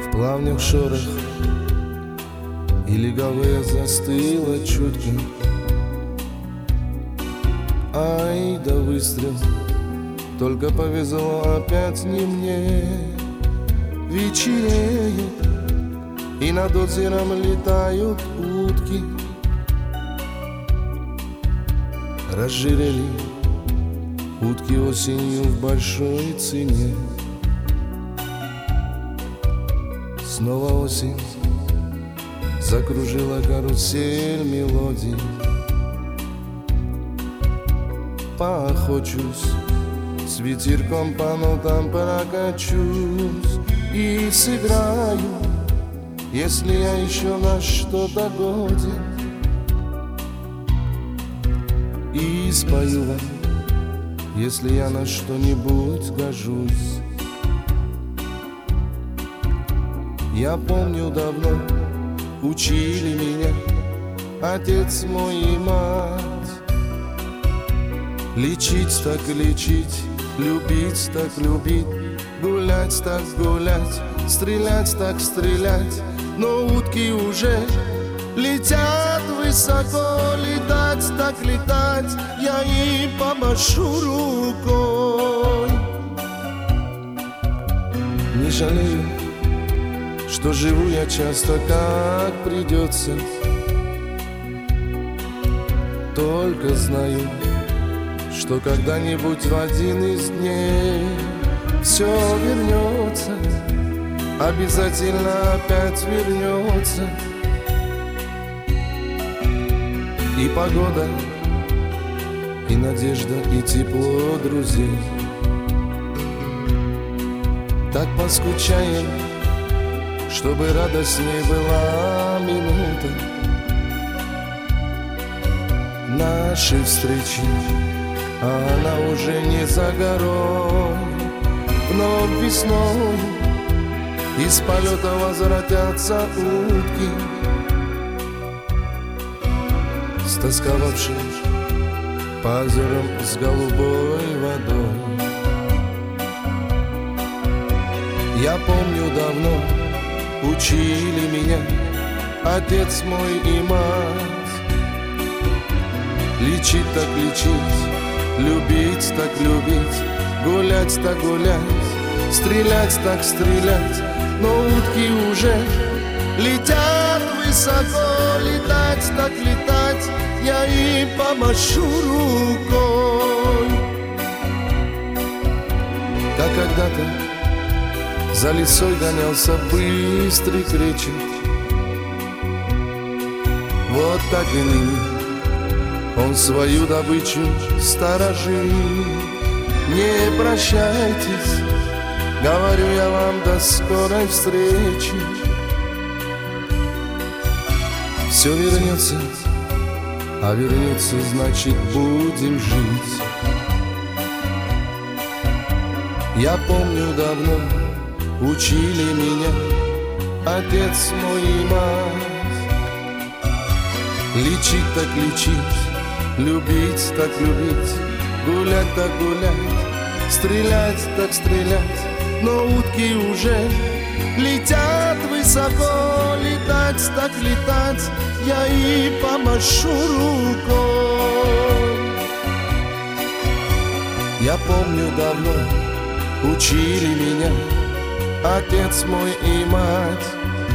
В плавнях шорох и легавая застыла чутко. Ай да выстрел, только повезло опять не мне. Вечереет, и над озером летают утки. Разжирели утки осенью в большой цене. Снова осень закружила карусель мелодий. Поохочусь, с ветерком по нотам прокачусь и сыграю, если я еще на что-то годен, и спою вам, если я на что-нибудь гожусь. Я помню, давно учили меня отец мой и мать. Лечить так лечить, любить так любить, гулять так гулять, стрелять так стрелять. Но утки уже летят высоко, летать так летать, я им помашу рукой. Не жалею, что живу я часто как придется, только знаю, что когда-нибудь в один из дней все вернется, обязательно опять вернется. И погода, и надежда, и тепло друзей. Так поскучаем, чтобы радостней была минута нашей встречи, а она уже не за горой. Вновь весною из полета возвратятся утки, стосковавшие по озерам с голубой водой. Я помню, давно учили меня отец мой и мать. Лечить так лечить, любить так любить, гулять так гулять, стрелять так стрелять. Но утки уже летят высоко, летать так летать, я им помашу рукой. Как когда-то за лесой гонялся быстрый кречет, вот так и ныне он свою добычу сторожит. Не прощайтесь, говорю я вам, до скорой встречи. Все вернется, а вернется, значит, будем жить. Я помню, давно учили меня отец мой и мать. Лечить так лечить, любить так любить, гулять так гулять, стрелять так стрелять. Но утки уже летят высоко, летать так летать, я им помашу рукой. Я помню, давно учили меня отец мой и мать.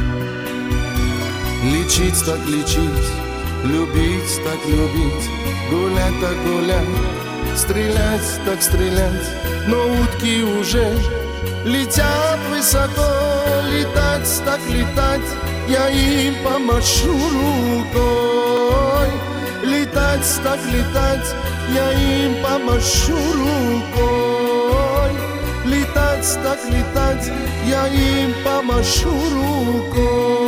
Лечить так лечить, любить так любить, гулять так гулять, стрелять так стрелять. Но утки уже летят высоко, летать так летать, я им помашу рукой. Летать так летать, я им помашу рукой. Летать так летать, я им помашу рукой.